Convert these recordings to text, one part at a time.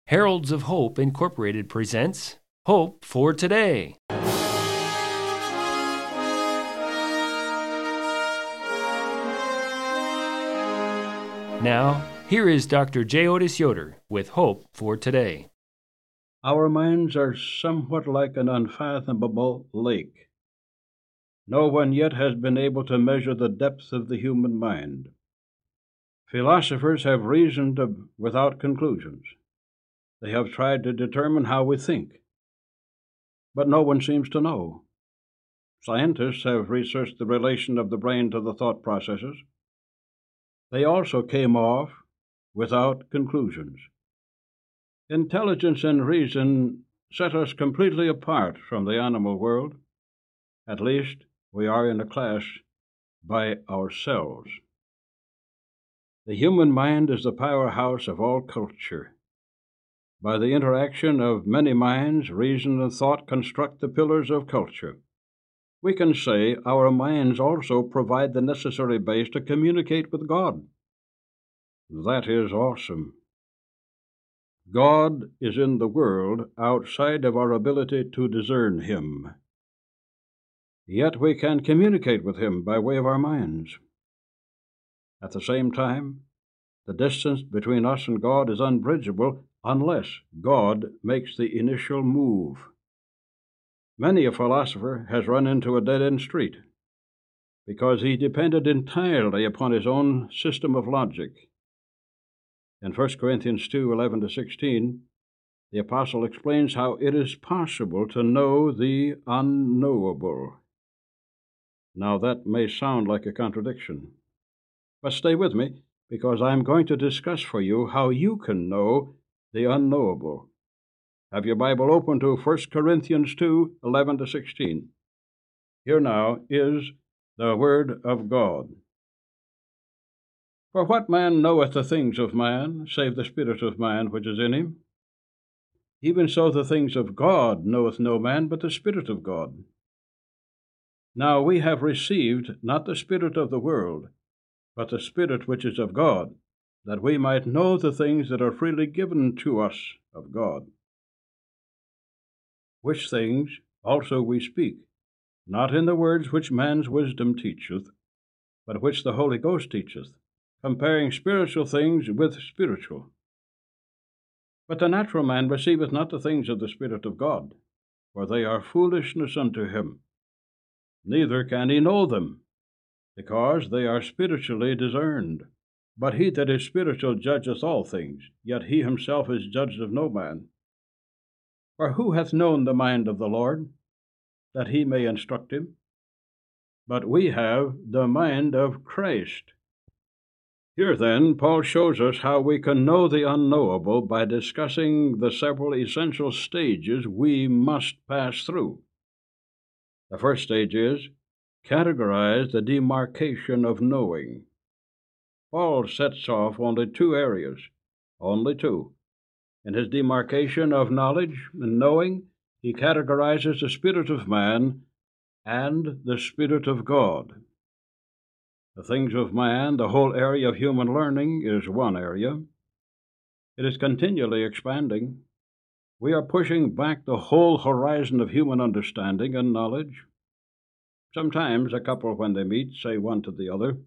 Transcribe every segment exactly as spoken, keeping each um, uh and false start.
Heralds of Hope Incorporated presents Hope for Today. Now, here is Doctor J. Otis Yoder with Hope for Today. Our minds are somewhat like an unfathomable lake. No one yet has been able to measure the depth of the human mind. Philosophers have reasoned without conclusions. They have tried to determine how we think, but no one seems to know. Scientists have researched the relation of the brain to the thought processes. They also came off without conclusions. Intelligence and reason set us completely apart from the animal world. At least, we are in a class by ourselves. The human mind is the powerhouse of all culture. By the interaction of many minds, reason and thought construct the pillars of culture. We can say our minds also provide the necessary base to communicate with God. That is awesome. God is in the world outside of our ability to discern Him. Yet we can communicate with Him by way of our minds. At the same time, the distance between us and God is unbridgeable unless God makes the initial move. Many a philosopher has run into a dead-end street because he depended entirely upon his own system of logic. In First Corinthians two, eleven to sixteen, the apostle explains how it is possible to know the unknowable. Now that may sound like a contradiction, but stay with me, because I'm going to discuss for you how you can know the unknowable. Have your Bible open to First Corinthians two, eleven to sixteen. Here now is the Word of God. For what man knoweth the things of man, save the spirit of man which is in him? Even so the things of God knoweth no man, but the Spirit of God. Now we have received not the spirit of the world, but the Spirit which is of God, that we might know the things that are freely given to us of God. Which things also we speak, not in the words which man's wisdom teacheth, but which the Holy Ghost teacheth, comparing spiritual things with spiritual. But the natural man receiveth not the things of the Spirit of God, for they are foolishness unto him. Neither can he know them, because they are spiritually discerned. But he that is spiritual judgeth all things, yet he himself is judged of no man. For who hath known the mind of the Lord, that he may instruct him? But we have the mind of Christ. Here then, Paul shows us how we can know the unknowable by discussing the several essential stages we must pass through. The first stage is categorize the demarcation of knowing. Paul sets off only two areas, only two. In his demarcation of knowledge and knowing, he categorizes the spirit of man and the Spirit of God. The things of man, the whole area of human learning, is one area. It is continually expanding. We are pushing back the whole horizon of human understanding and knowledge. Sometimes a couple, when they meet, say one to the other,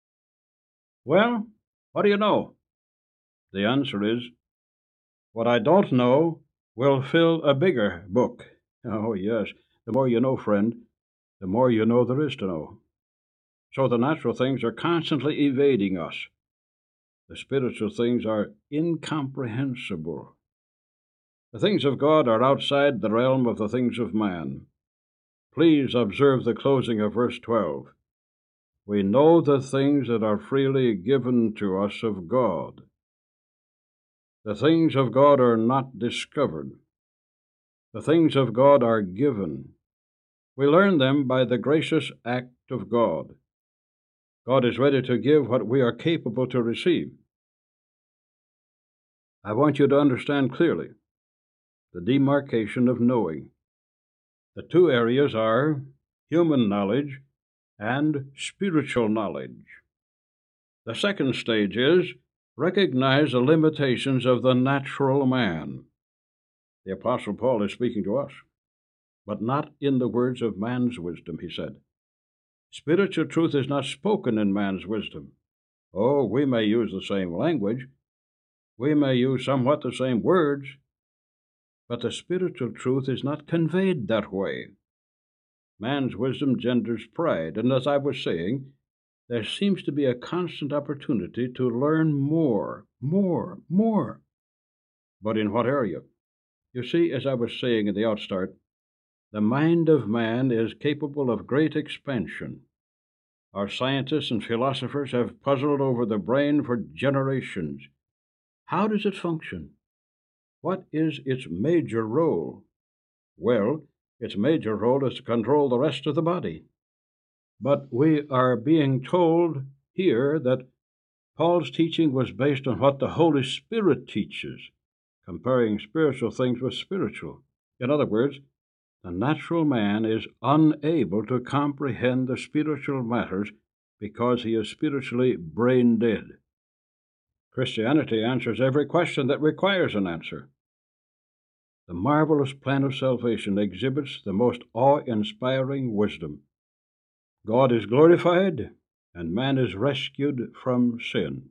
"Well, what do you know?" The answer is, "What I don't know will fill a bigger book." Oh, yes, the more you know, friend, the more you know there is to know. So the natural things are constantly evading us. The spiritual things are incomprehensible. The things of God are outside the realm of the things of man. Please observe the closing of verse twelve. We know the things that are freely given to us of God. The things of God are not discovered. The things of God are given. We learn them by the gracious act of God. God is ready to give what we are capable to receive. I want you to understand clearly the demarcation of knowing. The two areas are human knowledge and spiritual knowledge. The second stage is recognize the limitations of the natural man. The Apostle Paul is speaking to us, but not in the words of man's wisdom, he said. Spiritual truth is not spoken in man's wisdom. Oh, we may use the same language, we may use somewhat the same words, but the spiritual truth is not conveyed that way. Man's wisdom genders pride, and as I was saying, there seems to be a constant opportunity to learn more, more, more. But in what area? You see, as I was saying in the outstart, the mind of man is capable of great expansion. Our scientists and philosophers have puzzled over the brain for generations. How does it function? What is its major role? Well, its major role is to control the rest of the body. But we are being told here that Paul's teaching was based on what the Holy Spirit teaches, comparing spiritual things with spiritual. In other words, the natural man is unable to comprehend the spiritual matters because he is spiritually brain dead. Christianity answers every question that requires an answer. The marvelous plan of salvation exhibits the most awe-inspiring wisdom. God is glorified, and man is rescued from sin.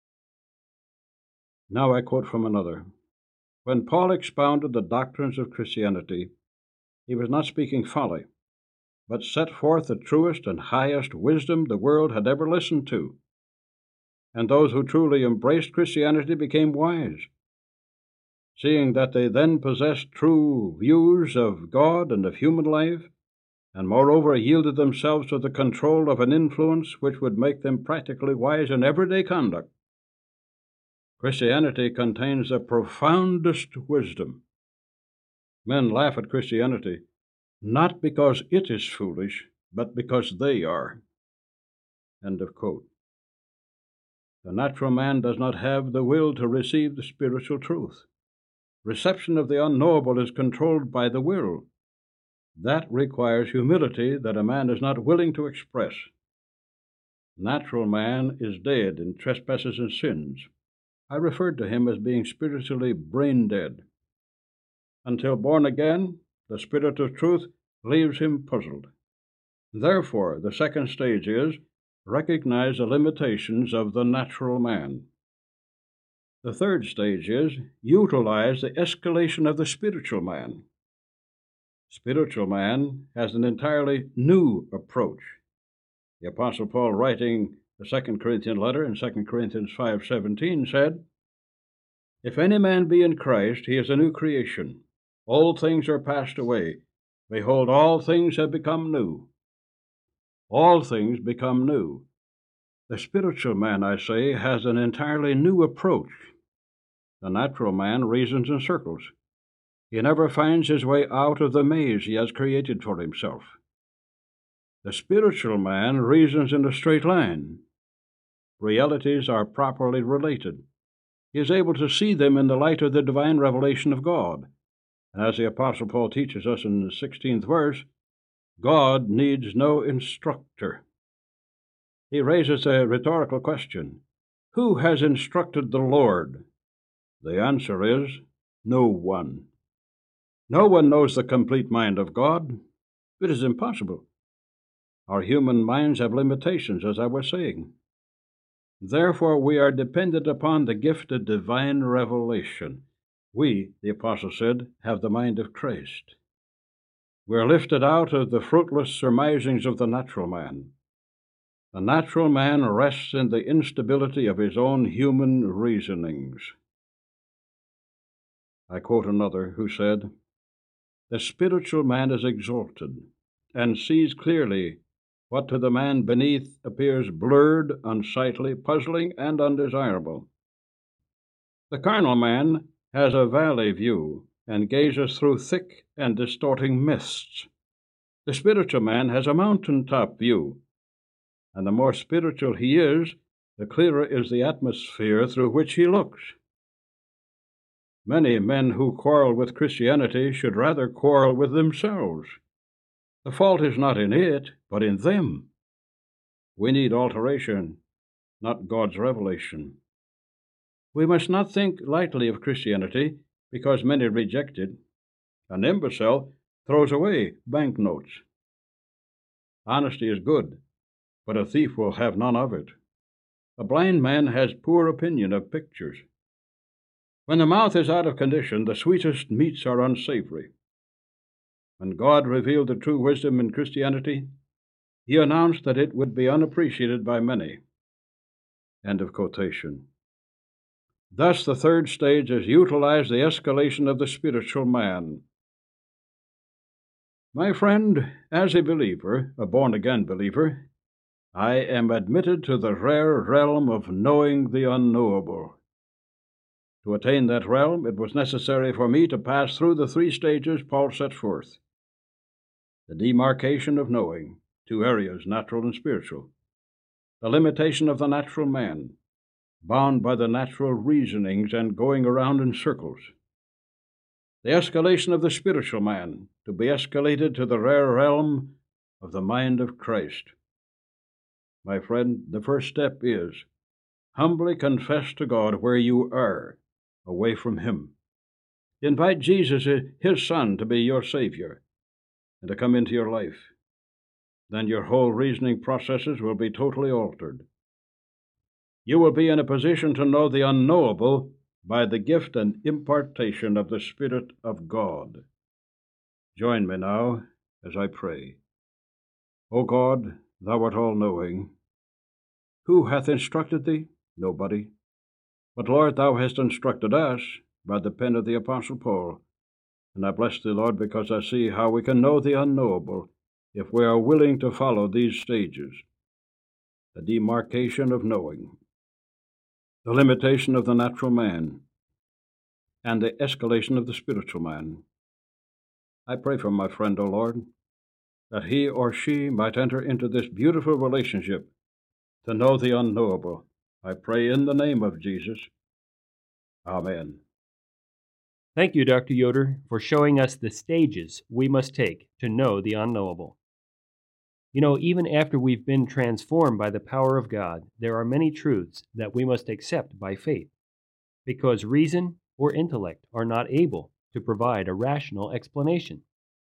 Now I quote from another. When Paul expounded the doctrines of Christianity, he was not speaking folly, but set forth the truest and highest wisdom the world had ever listened to. And those who truly embraced Christianity became wise, seeing that they then possessed true views of God and of human life, and moreover yielded themselves to the control of an influence which would make them practically wise in everyday conduct. Christianity contains the profoundest wisdom. Men laugh at Christianity, not because it is foolish, but because they are. End of quote. The natural man does not have the will to receive the spiritual truth. Reception of the unknowable is controlled by the will. That requires humility that a man is not willing to express. Natural man is dead in trespasses and sins. I referred to him as being spiritually brain dead. Until born again, the Spirit of truth leaves him puzzled. Therefore, the second stage is recognize the limitations of the natural man. The third stage is utilize the escalation of the spiritual man. Spiritual man has an entirely new approach. The Apostle Paul, writing the Second Corinthians letter in Second Corinthians five seventeen, said, "If any man be in Christ, he is a new creation. Old things are passed away. Behold, all things have become new." All things become new. The spiritual man, I say, has an entirely new approach. The natural man reasons in circles. He never finds his way out of the maze he has created for himself. The spiritual man reasons in a straight line. Realities are properly related. He is able to see them in the light of the divine revelation of God. And as the Apostle Paul teaches us in the sixteenth verse, God needs no instructor. He raises a rhetorical question. Who has instructed the Lord? The answer is, no one. No one knows the complete mind of God. It is impossible. Our human minds have limitations, as I was saying. Therefore, we are dependent upon the gift of divine revelation. We, the Apostle said, have the mind of Christ. We are lifted out of the fruitless surmisings of the natural man. The natural man rests in the instability of his own human reasonings. I quote another who said, "The spiritual man is exalted and sees clearly what to the man beneath appears blurred, unsightly, puzzling, and undesirable. The carnal man has a valley view and gazes through thick and distorting mists. The spiritual man has a mountaintop view, and the more spiritual he is, the clearer is the atmosphere through which he looks. Many men who quarrel with Christianity should rather quarrel with themselves. The fault is not in it, but in them. We need alteration, not God's revelation. We must not think lightly of Christianity because many reject it. An imbecile throws away banknotes. Honesty is good, but a thief will have none of it. A blind man has poor opinion of pictures. When the mouth is out of condition, the sweetest meats are unsavory. When God revealed the true wisdom in Christianity, he announced that it would be unappreciated by many. End of quotation. Thus, the third stage is utilize the escalation of the spiritual man. My friend, as a believer, a born-again believer, I am admitted to the rare realm of knowing the unknowable. To attain that realm, it was necessary for me to pass through the three stages Paul sets forth. The demarcation of knowing, two areas, natural and spiritual. The limitation of the natural man, bound by the natural reasonings and going around in circles. The escalation of the spiritual man, to be escalated to the rare realm of the mind of Christ. My friend, the first step is humbly confess to God where you are, away from him. Invite Jesus, his Son, to be your Savior and to come into your life. Then your whole reasoning processes will be totally altered. You will be in a position to know the unknowable by the gift and impartation of the Spirit of God. Join me now as I pray. O God, thou art all-knowing. Who hath instructed thee? Nobody. But, Lord, thou hast instructed us by the pen of the Apostle Paul. And I bless thee, Lord, because I see how we can know the unknowable if we are willing to follow these stages. The demarcation of knowing, the limitation of the natural man, and the escalation of the spiritual man. I pray for my friend, O Lord, that he or she might enter into this beautiful relationship to know the unknowable. I pray in the name of Jesus. Amen. Thank you, Doctor Yoder, for showing us the stages we must take to know the unknowable. You know, even after we've been transformed by the power of God, there are many truths that we must accept by faith, because reason or intellect are not able to provide a rational explanation.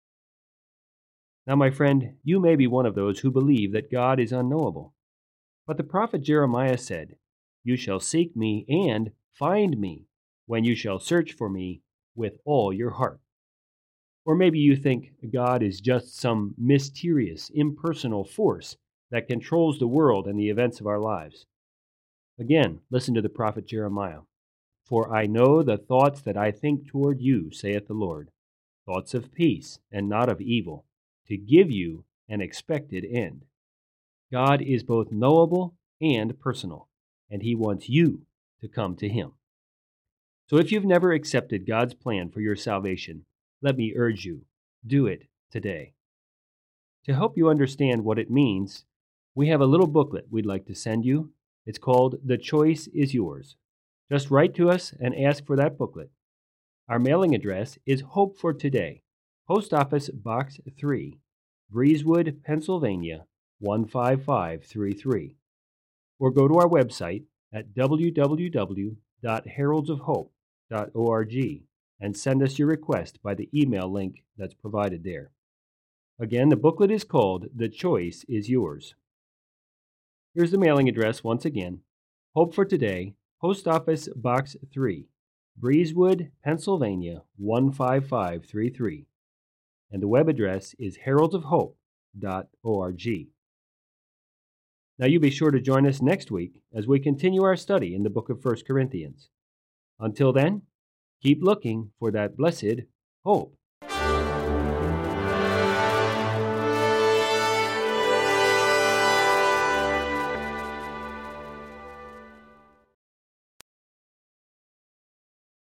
Now, my friend, you may be one of those who believe that God is unknowable. But the prophet Jeremiah said, "You shall seek me and find me when you shall search for me with all your heart." Or maybe you think God is just some mysterious, impersonal force that controls the world and the events of our lives. Again, listen to the prophet Jeremiah. "For I know the thoughts that I think toward you, saith the Lord, thoughts of peace and not of evil, to give you an expected end." God is both knowable and personal, and he wants you to come to him. So if you've never accepted God's plan for your salvation, let me urge you, do it today. To help you understand what it means, we have a little booklet we'd like to send you. It's called The Choice is Yours. Just write to us and ask for that booklet. Our mailing address is Hope for Today, Post Office Box three, Breezewood, Pennsylvania, one five five three three. Or go to our website at w w w dot heralds of hope dot org and send us your request by the email link that's provided there. Again, the booklet is called The Choice is Yours. Here's the mailing address once again. Hope for Today, Post Office Box three, Breezewood, Pennsylvania, one five five three three. And the web address is heralds of hope dot org. Now you be sure to join us next week as we continue our study in the book of First Corinthians. Until then, keep looking for that blessed hope.